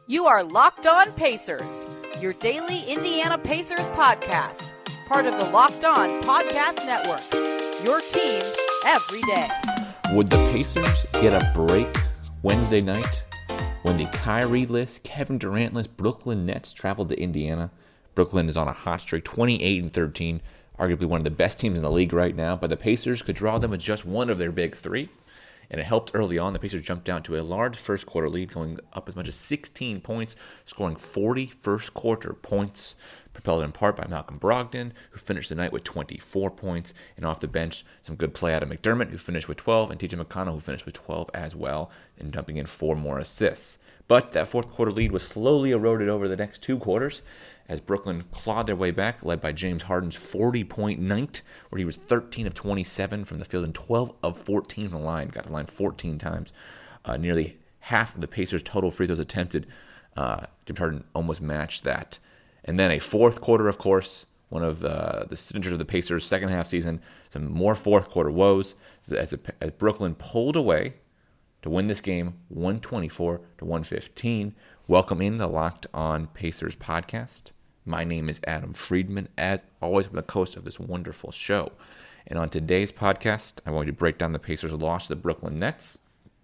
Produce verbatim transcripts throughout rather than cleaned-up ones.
You are Locked On Pacers, your daily Indiana Pacers podcast, part of the Locked On Podcast Network, your team every day. Would the Pacers get a break Wednesday night when the Kyrie-less, Kevin Durant-less Brooklyn Nets traveled to Indiana? Brooklyn is on a hot streak, twenty-eight and thirteen, arguably one of the best teams in the league right now, but the Pacers could draw them with just one of their big three. And it helped early on. The Pacers jumped down to a large first quarter lead, going up as much as sixteen points, scoring forty first quarter points, propelled in part by Malcolm Brogdon, who finished the night with twenty-four points. And off the bench, some good play out of McDermott, who finished with twelve, and T J McConnell, who finished with twelve as well, and dumping in four more assists. But that fourth quarter lead was slowly eroded over the next two quarters as Brooklyn clawed their way back, led by James Harden's forty-point night, where he was thirteen of twenty-seven from the field and twelve of fourteen from the line. Got to the line fourteen times. Uh, nearly half of the Pacers' total free throws attempted. Uh, James Harden almost matched that. And then a fourth quarter, of course, one of the, the signatures of the Pacers' second half season. Some more fourth quarter woes as, the, as Brooklyn pulled away to win this game, one twenty-four to one fifteen. Welcome in the Locked On Pacers podcast. My name is Adam Friedman. As always, I'm the host of this wonderful show. And on today's podcast, I'm going to break down the Pacers' loss to the Brooklyn Nets,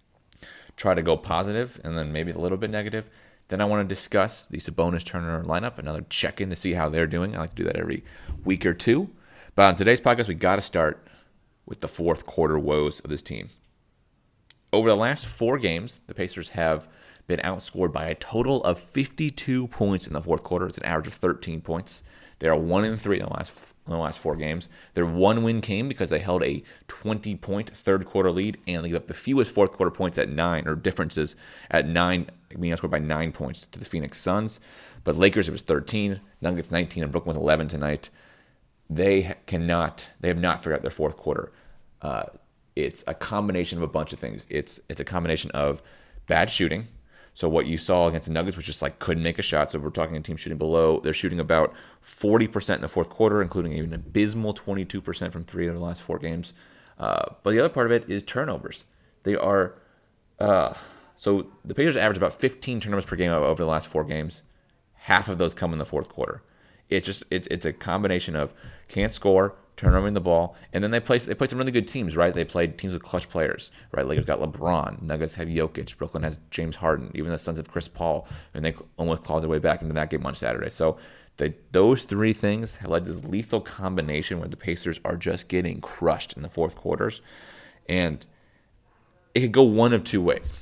try to go positive, and then maybe a little bit negative. Then I want to discuss the Sabonis Turner lineup, another check-in to see how they're doing. I like to do that every week or two. But on today's podcast, we got to start with the fourth quarter woes of this team. Over the last four games, the Pacers have been outscored by a total of fifty-two points in the fourth quarter. It's an average of thirteen points. They are one and three in the last in the last four games. Their one win came because they held a twenty-point third quarter lead and they gave up the fewest fourth quarter points at nine, or differences at nine, being outscored by nine points to the Phoenix Suns. But Lakers, it was thirteen, Nuggets nineteen, and Brooklyn was eleven tonight. They cannot, they have not figured out their fourth quarter. Uh, it's a combination of a bunch of things. It's it's a combination of bad shooting. So what you saw against the Nuggets was just like couldn't make a shot. So we're talking a team shooting below. They're shooting about forty percent in the fourth quarter, including an abysmal twenty-two percent from three of the last four games. Uh, but the other part of it is turnovers. They are uh, so the Pacers average about fifteen turnovers per game over the last four games. Half of those come in the fourth quarter. It's just it's it's a combination of can't score, turnovering the ball, and then they play they play some really good teams, right? They played teams with clutch players, right? Lakers got LeBron, Nuggets have Jokic, Brooklyn has James Harden, even the Suns have Chris Paul, and they almost clawed their way back into that game on Saturday. So they, those three things have led to this lethal combination where the Pacers are just getting crushed in the fourth quarters, and it could go one of two ways.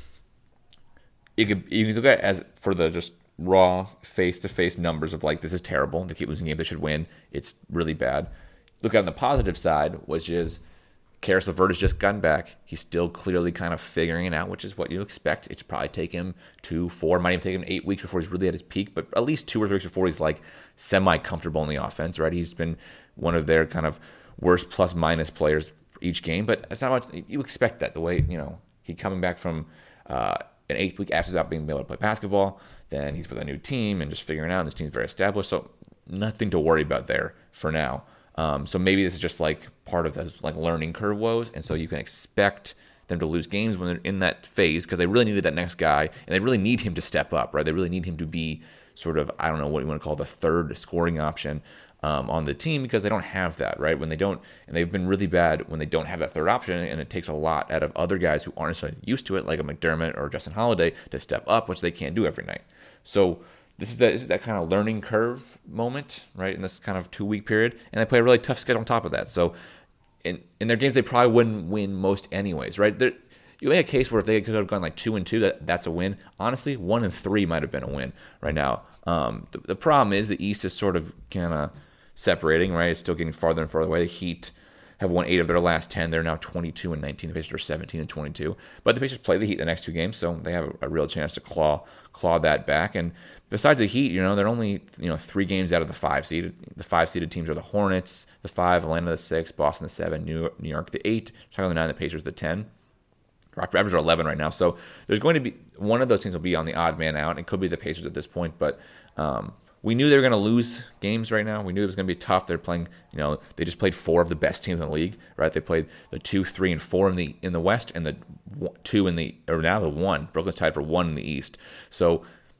You could you can look at it as for the just raw face-to-face numbers of like, this is terrible, they keep losing games, they should win, it's really bad. Look at the positive side, which is Karis LeVert has just gotten back. He's still clearly kind of figuring it out, which is what you expect. It's probably take him two, four, might even take him eight weeks before he's really at his peak, but at least two or three weeks before he's like semi-comfortable in the offense, right? He's been one of their kind of worst plus-minus players each game, but it's not much. You expect that the way, you know, he coming back from uh, an eighth-week absence out being able to play basketball, then he's with a new team and just figuring it out, and this team's very established, so nothing to worry about there for now. Um, so maybe this is just like part of those like learning curve woes, and so you can expect them to lose games when they're in that phase because they really needed that next guy, and they really need him to step up, right? They really need him to be sort of, I don't know what you want to call the third scoring option um, on the team because they don't have that, right? When they don't, and they've been really bad when they don't have that third option, and it takes a lot out of other guys who aren't necessarily used to it, like a McDermott or Justin Holiday, to step up, which they can't do every night. So This is, that, this is that kind of learning curve moment, right, in this kind of two-week period. And they play a really tough schedule on top of that. So in in their games, they probably wouldn't win most anyways, right? They're, you make a case where if they could have gone like two and two, that, that's a win. Honestly, one and three might have been a win right now. Um, the, the problem is the East is sort of kind of separating, right? It's still getting farther and farther away. The Heat have won eight of their last ten. They're now twenty-two and nineteen. The Pacers are seventeen and twenty-two. But the Pacers play the Heat the next two games, so they have a, a real chance to claw claw that back. And besides the Heat, you know, they're only, you know, three games out of the five seeded. The five seeded teams are the Hornets, the five, Atlanta the six, Boston the seven, New York, New York the eight, Chicago the nine, the Pacers the ten. Raptors are eleven right now, so there's going to be one of those teams will be on the odd man out. It could be the Pacers at this point, but um, we knew they were going to lose games right now. We knew it was going to be tough. They're playing, you know, they just played four of the best teams in the league, right? They played the two, three, and four in the in the West, and the two in the or now the one. Brooklyn's tied for one in the East. So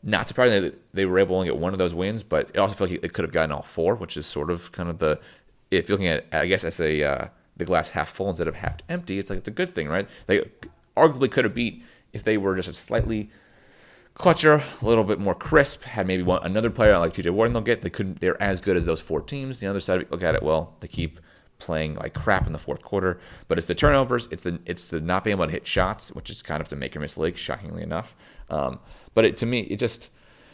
not surprising that they were able to only get one of those wins, but it also felt like they could have gotten all four, which is sort of kind of the, if you're looking at, I guess, as a uh, the glass half full instead of half empty, it's like it's a good thing, right? They arguably could have beat if they were just a slightly clutcher, a little bit more crisp, had maybe one another player like T J Warren they'll get. They couldn't. They're as good as those four teams. The other side, look at it. Well, they keep playing like crap in the fourth quarter, but it's the turnovers. It's the it's the not being able to hit shots, which is kind of the make or miss league, shockingly enough. Um, but it, to me, it just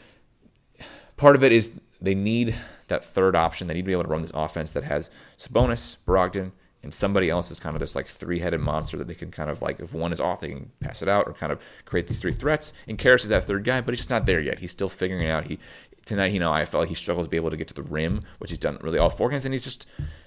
part of it is they need that third option. They need to be able to run this offense that has Sabonis, Brogdon, and somebody else is kind of this like three-headed monster that they can kind of like, if one is off, they can pass it out or kind of create these three threats. And Karras is that third guy, but he's just not there yet. He's still figuring it out. He tonight, you know, I felt like he struggled to be able to get to the rim, which he's done really all four games, and he's just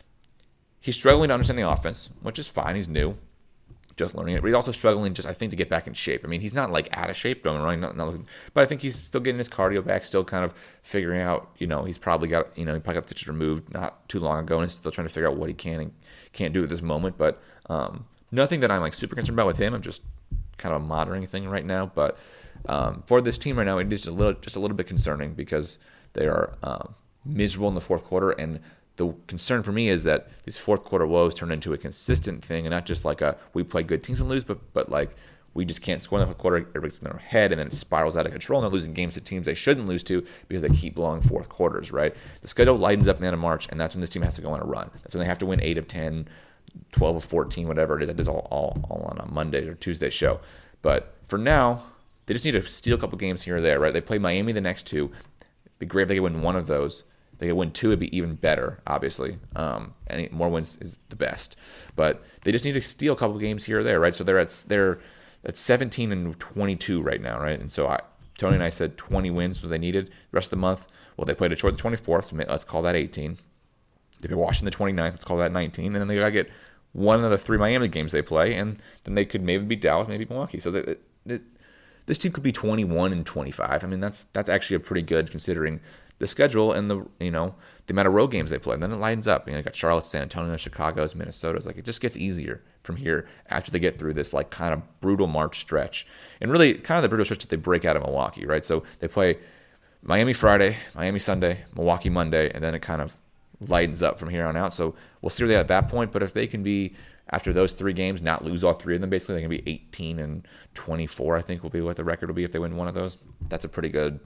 he's struggling to understand the offense, which is fine. He's new, just learning it, but he's also struggling just I think to get back in shape. I mean, he's not like out of shape, don't right, not, not looking, but I think he's still getting his cardio back, still kind of figuring out. You know, he's probably got you know he probably got stitches removed not too long ago, and he's still trying to figure out what he can and can't do at this moment. But um, nothing that I'm like super concerned about with him. I'm just kind of a monitoring thing right now. But um, for this team right now, it is a little just a little bit concerning because they are um, miserable in the fourth quarter, and the concern for me is that these fourth quarter woes turn into a consistent thing, and not just like a we play good teams and lose, but but like we just can't score in the fourth quarter. Everybody's in their head, and then it spirals out of control, and they're losing games to teams they shouldn't lose to because they keep blowing fourth quarters. Right? The schedule lightens up in the end of March, and that's when this team has to go on a run. That's when they have to win eight of ten, twelve of fourteen, whatever it is. That is all all, all on a Monday or Tuesday show. But for now, they just need to steal a couple games here or there. Right? They play Miami the next two. It'd be great if they could win one of those. They could win two, it'd be even better, obviously. Um, any more wins is the best. But they just need to steal a couple games here or there, right? So they're at they're at seventeen and twenty-two right now, right? And so I, Tony and I said twenty wins was they needed the rest of the month. Well, they played Detroit the twenty-fourth, so let's call that eighteen. They play Washington the twenty-ninth, let's call that nineteen. And then they got to get one of the three Miami games they play, and then they could maybe beat Dallas, maybe Milwaukee. So they, they, this team could be twenty-one and twenty-five. I mean, that's that's actually a pretty good considering the schedule and the you know the amount of road games they play. And then it lightens up. You know, you got Charlotte, San Antonio, Chicago's, Minnesota's. Like it just gets easier from here after they get through this like kind of brutal March stretch. And really kind of the brutal stretch that they break out of Milwaukee, right? So they play Miami Friday, Miami Sunday, Milwaukee Monday, and then it kind of lightens up from here on out. So we'll see where they are at that point. But if they can be after those three games, not lose all three of them, basically they can be eighteen and twenty-four. I think will be what the record will be if they win one of those. That's a pretty good.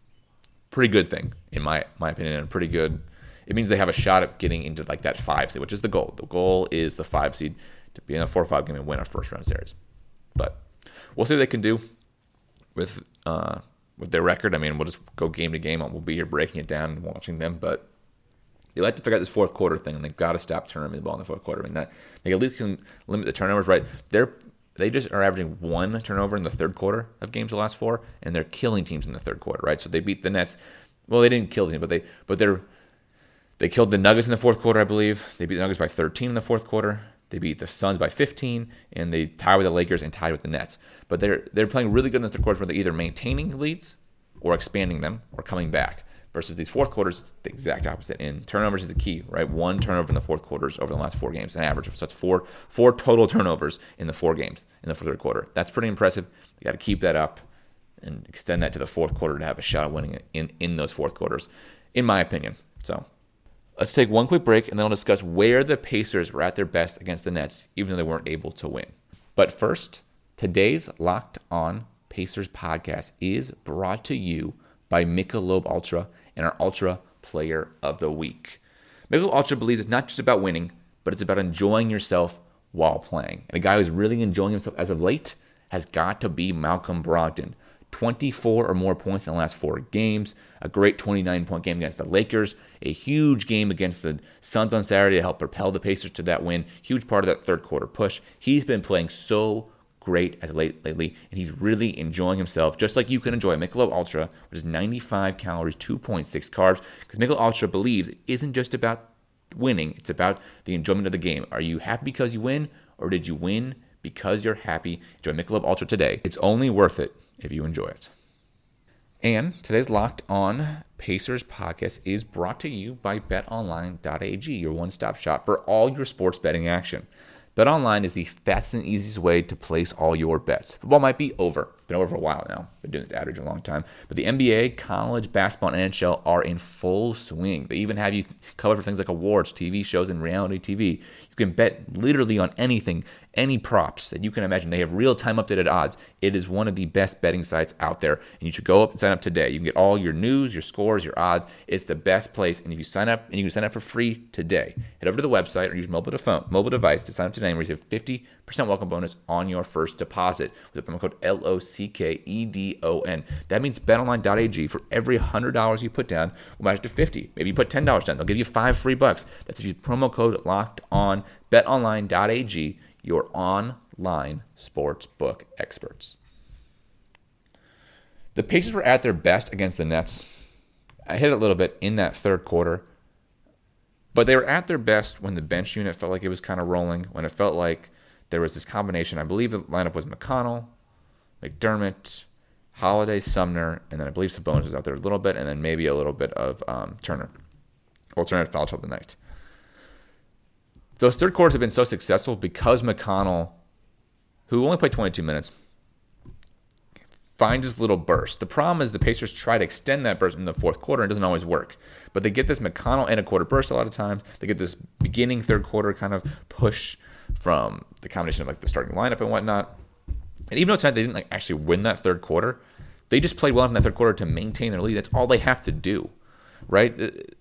Pretty good thing, in my my opinion, and pretty good. It means they have a shot at getting into like that five seed, which is the goal. The goal is the five seed to be in a four or five game and win a first round series. But we'll see what they can do with uh, with their record. I mean, we'll just go game to game. We'll be here breaking it down and watching them. But they like to figure out this fourth quarter thing, and they've got to stop turning the ball in the fourth quarter. I mean, that they at least can limit the turnovers, right? They're They just are averaging one turnover in the third quarter of games the last four, and they're killing teams in the third quarter, right? So they beat the Nets. Well, they didn't kill the team, but they but they're they killed the Nuggets in the fourth quarter, I believe. They beat the Nuggets by thirteen in the fourth quarter. They beat the Suns by fifteen, and they tied with the Lakers and tied with the Nets. But they're they're playing really good in the third quarter where they're either maintaining leads or expanding them or coming back. Versus these fourth quarters, it's the exact opposite. And turnovers is the key, right? One turnover in the fourth quarters over the last four games, an average. So that's four four total turnovers in the four games in the third quarter. That's pretty impressive. You got to keep that up and extend that to the fourth quarter to have a shot at winning it in, in those fourth quarters, in my opinion. So let's take one quick break, and then I'll discuss where the Pacers were at their best against the Nets, even though they weren't able to win. But first, today's Locked On Pacers podcast is brought to you by Michelob Ultra and our Ultra Player of the Week. Michelob Ultra believes it's not just about winning, but it's about enjoying yourself while playing. And a guy who's really enjoying himself as of late has got to be Malcolm Brogdon. twenty-four or more points in the last four games, a great twenty-nine point game against the Lakers, a huge game against the Suns on Saturday to help propel the Pacers to that win, huge part of that third quarter push. He's been playing so great as late lately, and he's really enjoying himself, just like you can enjoy Michelob Ultra, which is ninety-five calories, two point six carbs, because Michelob Ultra believes it isn't just about winning, it's about the enjoyment of the game. Are you happy because you win, or did you win because you're happy? Enjoy Michelob Ultra today. It's only worth it if you enjoy it. And today's Locked On Pacers podcast is brought to you by bet online dot a g, your one-stop shop for all your sports betting action. BetOnline is the fastest and easiest way to place all your bets. Football might be over, been over for a while now. Been doing this average a long time. But the N B A, college basketball, and N H L are in full swing. They even have you covered for things like awards, T V shows, and reality T V. You can bet literally on anything, any props that you can imagine. They have real-time updated odds. It is one of the best betting sites out there, and you should go up and sign up today. You can get all your news, your scores, your odds. It's the best place, and if you sign up, and you can sign up for free today. Head over to the website or use mobile to phone, mobile device to sign up today and receive fifty percent welcome bonus on your first deposit with the promo code L O C K E D O N. That means bet online dot a g for every one hundred dollars you put down will match to fifty dollars. Maybe you put ten dollars down. They'll give you five free bucks. That's if you use promo code locked on. bet online dot a g, your online sports book experts. The Pacers were at their best against the Nets. I hit it a little bit in that third quarter. But they were at their best when the bench unit felt like it was kind of rolling, when it felt like there was this combination. I believe the lineup was McConnell, McDermott, Holiday, Sumner, and then I believe Sabonis was out there a little bit, and then maybe a little bit of um, Turner. Alternate foul trouble tonight. Those third quarters have been so successful because McConnell, who only played twenty-two minutes, finds his little burst. The problem is the Pacers try to extend that burst in the fourth quarter, and it doesn't always work. But they get this McConnell and a quarter burst a lot of times. They get this beginning third quarter kind of push from the combination of like the starting lineup and whatnot. And even though tonight they didn't like actually win that third quarter, they just played well enough in that third quarter to maintain their lead. That's all they have to do, right?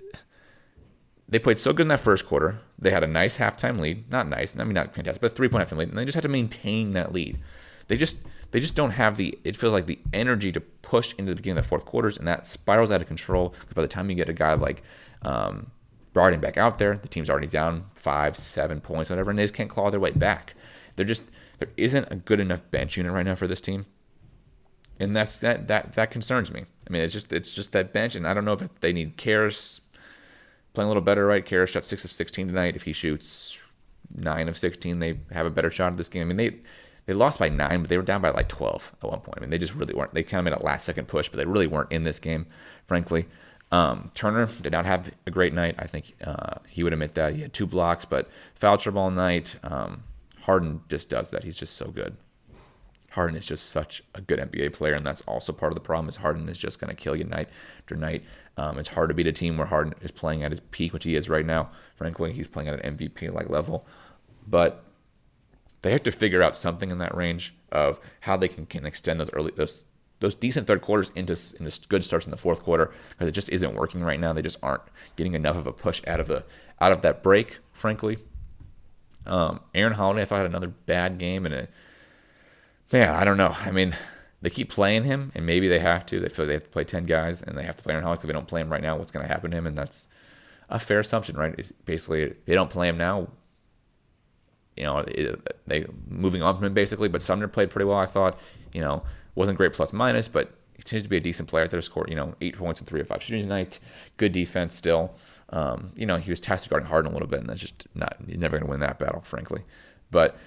They played so good in that first quarter. They had a nice halftime lead. Not nice, I mean not fantastic, but a three-point halftime lead. And they just had to maintain that lead. They just they just don't have the, it feels like the energy to push into the beginning of the fourth quarters, and that spirals out of control. By the time you get a guy like um, Brogdon back out there, the team's already down five, seven points, whatever, and they just can't claw their way back. They're just, there isn't a good enough bench unit right now for this team. And that's that that that concerns me. I mean, it's just it's just that bench, and I don't know if they need Karras playing a little better, right? Karras shot six of sixteen tonight. If he shoots nine of sixteen, they have a better shot at this game. I mean, they they lost by nine, but they were down by like twelve at one point. I mean, they just really weren't. They kind of made a last-second push, but they really weren't in this game, frankly. Um, Turner did not have a great night. I think uh, he would admit that. He had two blocks, but foul trouble all night. Um, Harden just does that. He's just so good. Harden is just such a good N B A player, and that's also part of the problem is Harden is just going to kill you night after night. Um, it's hard to beat a team where Harden is playing at his peak, which he is right now. Frankly, he's playing at an M V P-like level. But they have to figure out something in that range of how they can, can extend those early those those decent third quarters into, into good starts in the fourth quarter, because it just isn't working right now. They just aren't getting enough of a push out of the out of that break, frankly. Um, Aaron Holiday, I thought, had another bad game, and it Man, I don't know. I mean, they keep playing him, and maybe they have to. They feel like they have to play ten guys, and they have to play Aaron Holiday. If they don't play him right now, what's going to happen to him? And that's a fair assumption, right? It's basically, if they don't play him now, you know, it, they moving on from him, basically. But Sumner played pretty well, I thought. You know, wasn't great plus minus, but he continues to be a decent player. There scored, you know, eight points and three of five shooting tonight. Good defense still. Um, you know, he was tasked guarding Harden a little bit, and that's just not, he's never going to win that battle, frankly. But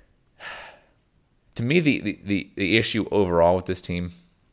to me, the, the, the, the issue overall with this team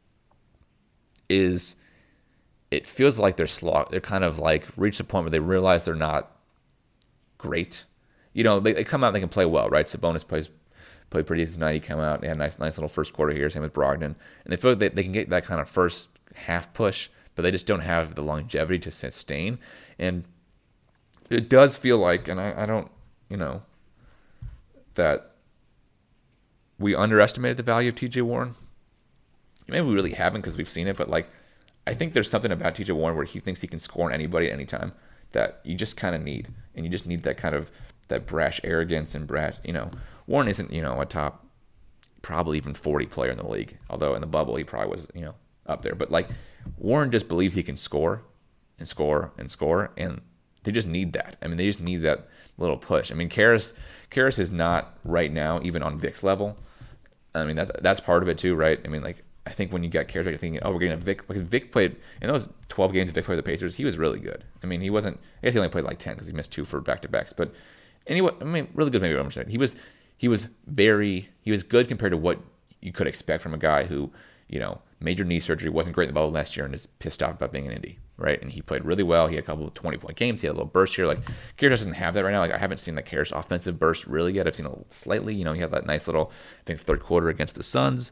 is it feels like they're slog. They're kind of like reached a point where they realize they're not great. You know, they, they come out and they can play well, right? Sabonis plays played pretty decent tonight. He came out, they had a nice, nice little first quarter here, same with Brogdon. And they feel like they, they can get that kind of first half push, but they just don't have the longevity to sustain. And it does feel like, and I, I don't, you know, that we underestimated the value of T J Warren. Maybe we really haven't because we've seen it, but like I think there's something about T J Warren where he thinks he can score on anybody at any time that you just kind of need, and you just need that kind of that brash arrogance and brash. You know, Warren isn't you know a top, probably even forty player in the league. Although in the bubble he probably was you know up there, but like Warren just believes he can score and score and score, and they just need that. I mean, they just need that little push. I mean, Karras, Karras is not right now even on Vic's level. I mean, that that's part of it too, right? I mean, like I think when you got Karras, you're thinking, oh, we're getting a Vic, because Vic played in those twelve games. Vic played the Pacers. He was really good. I mean, he wasn't. I guess he only played like ten because he missed two for back to backs. But anyway, I mean, really good. Maybe I'm saying he was. He was very. He was good compared to what you could expect from a guy who, you know, major knee surgery, wasn't great in the bubble last year, and is pissed off about being in Indy, right? And he played really well. He had a couple of twenty-point games. He had a little burst here. Like, Karras doesn't have that right now. Like, I haven't seen the Karras offensive burst really yet. I've seen a little slightly. You know, he had that nice little, I think, third quarter against the Suns.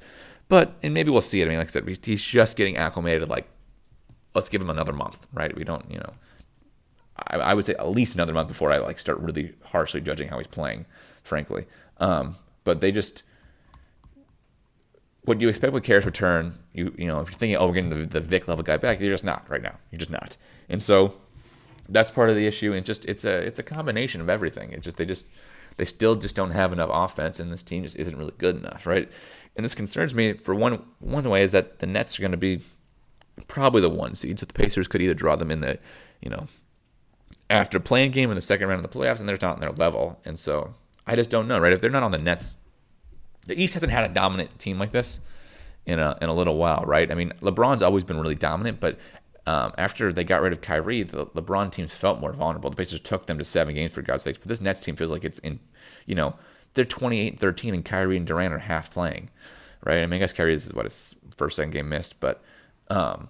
But, and maybe we'll see it. I mean, like I said, he's just getting acclimated. Like, let's give him another month, right? We don't, you know, I, I would say at least another month before I like start really harshly judging how he's playing, frankly. Um, but they just, what do you expect with Karras' return? You you know, if you're thinking, oh, we're getting the, the Vic level guy back, you're just not right now. You're just not. And so that's part of the issue. And just it's a it's a combination of everything. It just they just they still just don't have enough offense, and this team just isn't really good enough, right? And this concerns me for one one way is that the Nets are going to be probably the one seed, so the Pacers could either draw them in the, you know, after playing game in the second round of the playoffs, and they're not on their level. And so I just don't know, right? If they're not on the Nets, the East hasn't had a dominant team like this in a in a little while, right? I mean, LeBron's always been really dominant, but um, after they got rid of Kyrie, the LeBron teams felt more vulnerable. The Pacers took them to seven games, for God's sakes. But this Nets team feels like it's in, you know, they're twenty-eight and thirteen, and Kyrie and Durant are half playing, right? I mean, I guess Kyrie is what his first, second game missed, but um,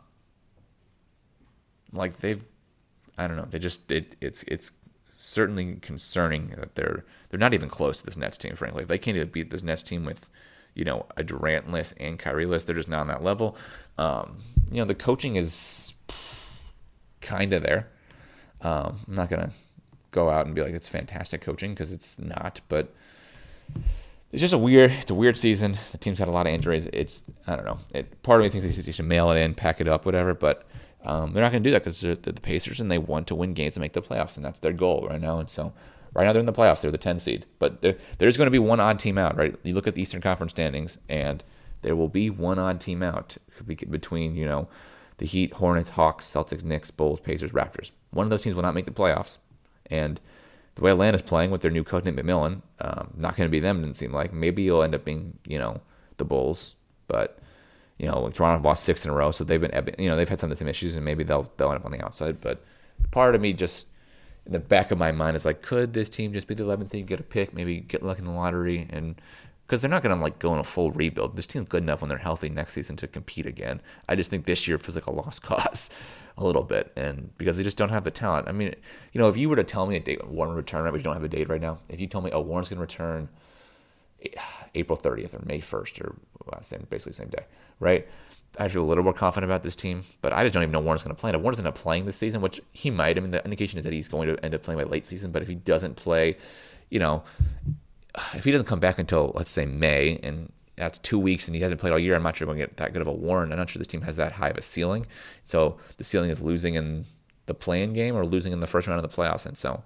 like they've, I don't know, they just it, it's it's certainly concerning that they're they're not even close to this Nets team. Frankly, if they can't even beat this Nets team with, you know, a Durant-less and Kyrie-less, they're just not on that level. Um, you know, the coaching is kind of there. Um, I'm not gonna go out and be like it's fantastic coaching because it's not, but it's just a weird, it's a weird season. The team's had a lot of injuries. It's, I don't know. It, part of me thinks they should mail it in, pack it up, whatever, but um, they're not going to do that because they're, they're the Pacers and they want to win games and make the playoffs, and that's their goal right now. And so right now they're in the playoffs. They're the ten seed, but there's going to be one odd team out, right? You look at the Eastern Conference standings, and there will be one odd team out between, you know, the Heat, Hornets, Hawks, Celtics, Knicks, Bulls, Pacers, Raptors. One of those teams will not make the playoffs, and the way Atlanta's playing with their new coach, Nate McMillan, um, not going to be them, didn't seem like. Maybe you'll end up being, you know, the Bulls. But, you know, like Toronto lost six in a row, so they've been, you know, they've had some of the same issues, and maybe they'll they'll end up on the outside. But part of me just, in the back of my mind, is like, could this team just be the eleventh seed, get a pick, maybe get lucky in the lottery? And because they're not going to, like, go in a full rebuild. This team's good enough when they're healthy next season to compete again. I just think this year feels like a lost cause. A little bit, and because they just don't have the talent. I mean, you know, if you were to tell me a date when Warren would return, right, but you don't have a date right now. If you told me, oh, Warren's going to return April thirtieth or May first or well, same, basically the same day, right? I feel a little more confident about this team, but I just don't even know Warren's going to play. If Warren's going to play this season, which he might. I mean, the indication is that he's going to end up playing by late season, but if he doesn't play, you know, if he doesn't come back until, let's say, May, and that's two weeks, and he hasn't played all year, I'm not sure we're going to get that good of a Warren. I'm not sure this team has that high of a ceiling. So the ceiling is losing in the play-in game or losing in the first round of the playoffs. And so,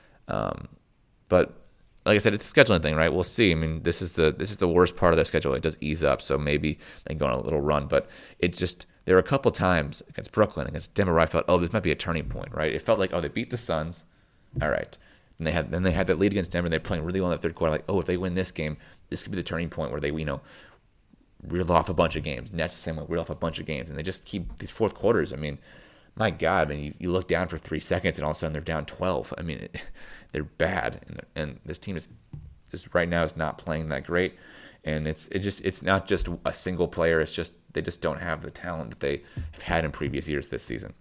um, but like I said, it's a scheduling thing, right? We'll see. I mean, this is the this is the worst part of their schedule. It does ease up, so maybe they go on a little run. But it's just, there were a couple times against Brooklyn, against Denver, where I felt, oh, this might be a turning point, right? It felt like, oh, they beat the Suns. All right. And they had then they had that lead against Denver, and they're playing really well in the third quarter. Like, oh, if they win this game, this could be the turning point where they, you know, reel off a bunch of games. Nets the same way, reel off a bunch of games. And they just keep these fourth quarters. I mean, my God, I mean, you, you look down for three seconds, and all of a sudden they're down twelve. I mean, it, they're bad. And, and this team is just right now is not playing that great. And it's it just it's not just a single player. It's just they just don't have the talent that they have had in previous years this season.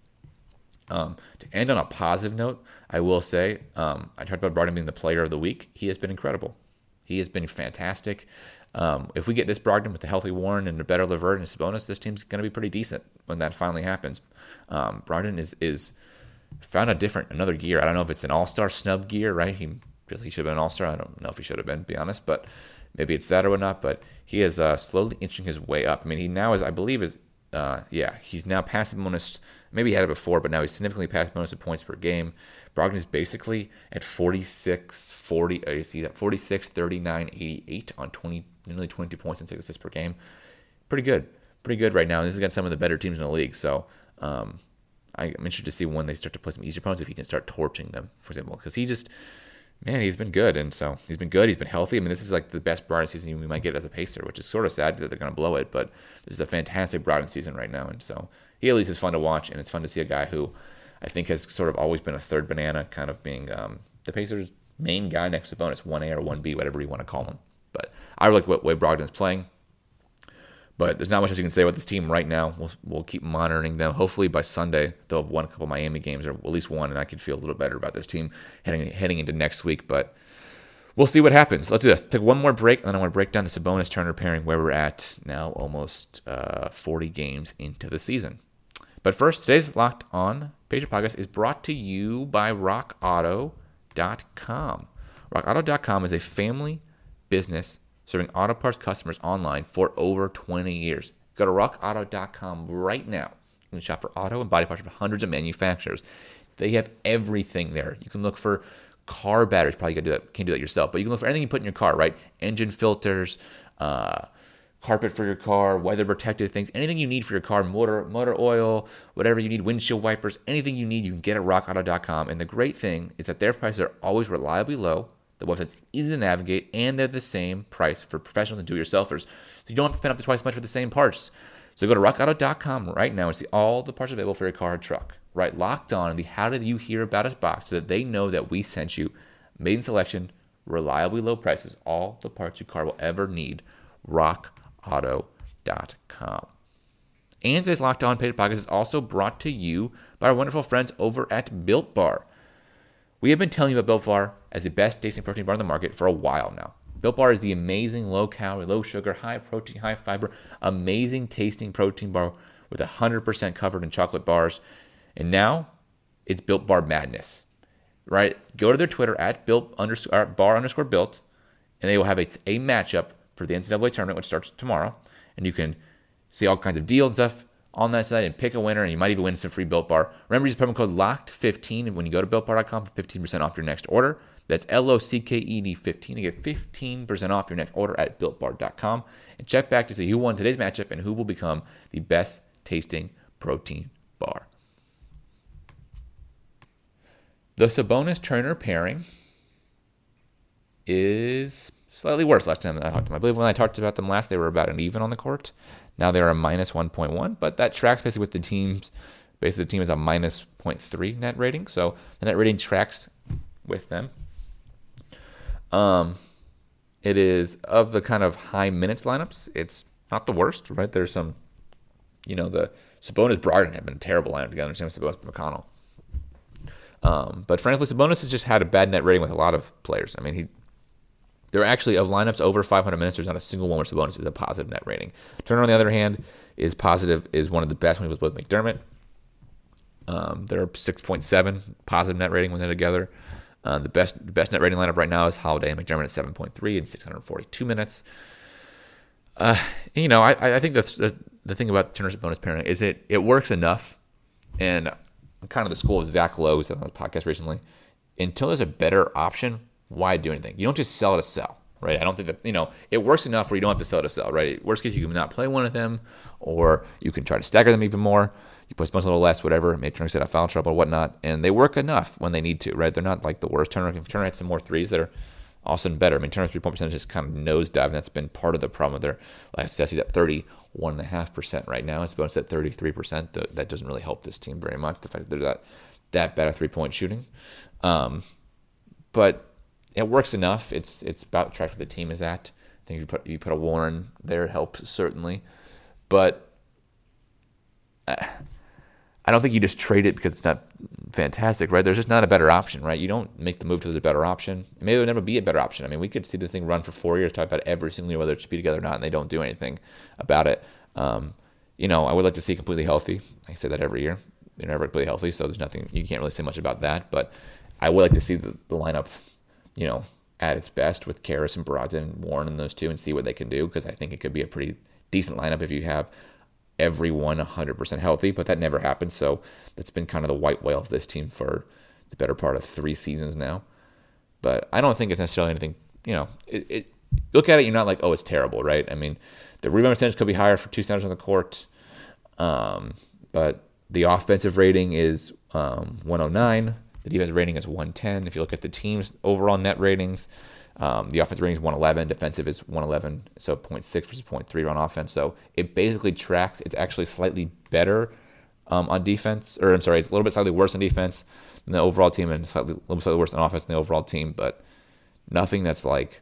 Um, to end on a positive note, I will say, um, I talked about Brogdon being the player of the week. He has been incredible. He has been fantastic. Um, if we get this Brogdon with a healthy Warren and a better LeVert and Sabonis, this team's going to be pretty decent when that finally happens. Um, Brogdon is is found a different, another gear. I don't know if it's an all-star snub gear, right? He really should have been an all-star. I don't know if he should have been, to be honest, but maybe it's that or whatnot. But he is uh, slowly inching his way up. I mean, he now is, I believe, is uh, yeah, he's now past Sabonis. Maybe he had it before, but now he's significantly past bonus of points per game. Brogdon is basically at forty-six, forty, uh, you see that forty-six, thirty-nine, eighty-eight on twenty, nearly twenty-two points and six assists per game. Pretty good, pretty good right now. And this is against some of the better teams in the league. So um, I'm interested to see when they start to play some easier opponents, if he can start torching them, for example, because he just, man, he's been good. And so he's been good. He's been healthy. I mean, this is like the best Brogdon season we might get as a Pacer, which is sort of sad that they're going to blow it. But this is a fantastic Brogdon season right now. And so he at least is fun to watch, and it's fun to see a guy who I think has sort of always been a third banana, kind of being um, the Pacers' main guy next to Sabonis, one A or one B, whatever you want to call him. But I really like the way Brogdon is playing. But there's not much else you can say about this team right now. We'll, we'll keep monitoring them. Hopefully by Sunday they'll have won a couple Miami games, or at least one, and I could feel a little better about this team heading heading into next week. But we'll see what happens. Let's do this. Take one more break, and then I want to break down the Sabonis-Turner pairing where we're at now, almost uh, forty games into the season. But first, today's Locked On Pacers podcast is brought to you by rock auto dot com. rock auto dot com is a family business serving auto parts customers online for over twenty years. Go to rock auto dot com right now. You can shop for auto and body parts from hundreds of manufacturers. They have everything there. You can look for car batteries. Probably can't do that, can't do that yourself, but you can look for anything you put in your car, right? Engine filters, uh, carpet for your car, weather protective things, anything you need for your car, motor motor oil, whatever you need, windshield wipers, anything you need, you can get at rock auto dot com. And the great thing is that their prices are always reliably low. The website's easy to navigate, and they're the same price for professionals and do-it-yourselfers. So you don't have to spend up to twice as much for the same parts. So go to rock auto dot com right now and see all the parts available for your car or truck. Right, Locked On, the How Did You Hear About Us box, so that they know that we sent you. Made in selection, reliably low prices, all the parts your car will ever need. rock auto dot com. And today's Locked On Pacers podcast is also brought to you by our wonderful friends over at Built Bar. We have been telling you about Built Bar as the best tasting protein bar on the market for a while now. Built Bar is the amazing low-calorie, low-sugar, high-protein, high-fiber, amazing tasting protein bar with one hundred percent covered in chocolate bars. And now it's Built Bar Madness, right? Go to their Twitter at Built underscore bar underscore Built, and they will have a, a matchup for the N C double A tournament, which starts tomorrow. And you can see all kinds of deals and stuff on that site and pick a winner, and you might even win some free Built Bar. Remember, use promo code locked fifteen when you go to built bar dot com for fifteen percent off your next order. That's L O C K E D fifteen to get fifteen percent off your next order at built bar dot com. And check back to see who won today's matchup and who will become the best tasting protein bar. The Sabonis-Turner pairing is slightly worse last time I talked to them. I believe when I talked about them last, they were about an even on the court. Now they're a minus one point one, but that tracks basically with the teams. Basically, the team is a minus zero point three net rating, so the net rating tracks with them. Um, it is, of the kind of high minutes lineups, it's not the worst, right? There's some, you know, the Sabonis-Brogdon have been a terrible lineup together, same with Sabonis-McConnell. Um, but frankly, Sabonis has just had a bad net rating with a lot of players. I mean, he there are actually, of lineups over five hundred minutes, there's not a single one where Sabonis is a positive net rating. Turner, on the other hand, is positive, is one of the best when he was with McDermott. Um, they're six point seven positive net rating when they're together. Uh, the best the best net rating lineup right now is Holiday and McDermott at seven point three in six hundred forty-two minutes. Uh, and, you know, I, I think the, the the thing about Turner Sabonis pairing is it it works enough, and kind of the school of Zach Lowe, who said on the podcast recently, until there's a better option, why do anything? You don't just sell to sell, right? I don't think that, you know, it works enough where you don't have to sell to sell, right? Worst case, you can not play one of them, or you can try to stagger them even more. You push Sabonis a little less, whatever, maybe Turner set up foul trouble or whatnot, and they work enough when they need to, right? They're not like the worst. Turner, if Turner had some more threes, they're also better. I mean, Turner's three-point percentage is kind of nosedive, and that's been part of the problem with their last test. He's at thirty-one point five percent right now. His bonus at thirty-three percent. That doesn't really help this team very much, the fact that they're that, that bad at three-point shooting. Um, but it works enough. It's it's about track where the team is at. I think if you put, you put a Warren there, it helps, certainly. But uh, I don't think you just trade it because it's not fantastic, right? There's just not a better option, right? You don't make the move to the better option. Maybe there will never be a better option. I mean, we could see this thing run for four years, talk about every single year, whether it should be together or not, and they don't do anything about it. Um, you know, I would like to see completely healthy. I say that every year. They're never completely healthy, so there's nothing, you can't really say much about that. But I would like to see the, the lineup, you know, at its best with Karras and Brogdon and Warren and those two and see what they can do, because I think it could be a pretty decent lineup if you have everyone one hundred percent healthy, but that never happens. So that's been kind of the white whale of this team for the better part of three seasons now. But I don't think it's necessarily anything, you know, it, it look at it, you're not like, oh, it's terrible, right? I mean, the rebound percentage could be higher for two centers on the court, um, but the offensive rating is um, one oh nine. The defensive rating is one ten. If you look at the team's overall net ratings, um, the offensive rating is one eleven. Defensive is one eleven, so zero point six versus zero point three on offense. So it basically tracks. It's actually slightly better um, on defense, or I'm sorry, it's a little bit slightly worse on defense than the overall team, and slightly a little bit slightly worse on offense than the overall team, but nothing that's like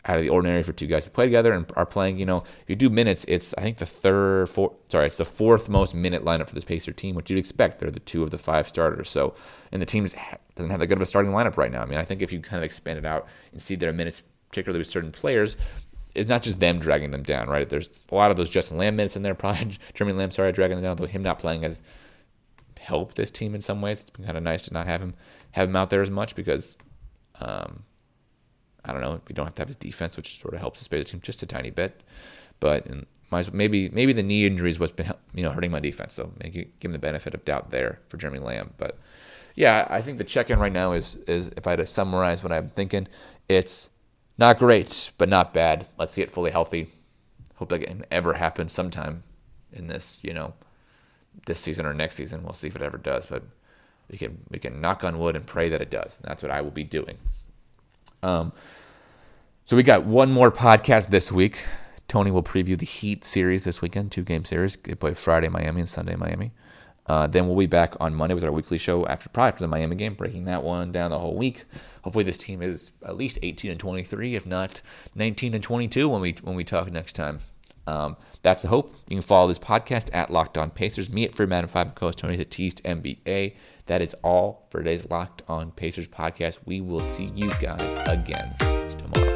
out of the ordinary for two guys who play together and are playing. You know, if you do minutes, it's I think the third, four, sorry, it's the fourth most minute lineup for this Pacer team, which you'd expect. They're the two of the five starters. So, and the team doesn't have that good of a starting lineup right now. I mean, I think if you kind of expand it out and see their minutes, particularly with certain players, it's not just them dragging them down, right? There's a lot of those Justin Lamb minutes in there. Probably Jeremy Lamb, sorry, dragging them down. Though him not playing has helped this team in some ways. It's been kind of nice to not have him have him out there as much because. Um, I don't know. We don't have to have his defense, which sort of helps to space the team just a tiny bit. But maybe maybe the knee injury is what's been you know hurting my defense. So maybe give him the benefit of doubt there for Jeremy Lamb. But yeah, I think the check-in right now is is if I had to summarize what I'm thinking, it's not great, but not bad. Let's see it fully healthy. Hope that can ever happen sometime in this you know this season or next season. We'll see if it ever does. But we can we can knock on wood and pray that it does. And that's what I will be doing. Um, so we got one more podcast this week. Tony will preview the Heat series this weekend, two-game series. They play Friday Miami and Sunday Miami. Uh, then we'll be back on Monday with our weekly show after probably after the Miami game, breaking that one down the whole week. Hopefully this team is at least eighteen and twenty-three, if not nineteen and twenty-two when we when we talk next time. Um, that's the hope. You can follow this podcast at Locked On Pacers. Me at Freeman five and co-host Tony at Teased N B A. That is all for today's Locked On Pacers podcast. We will see you guys again tomorrow.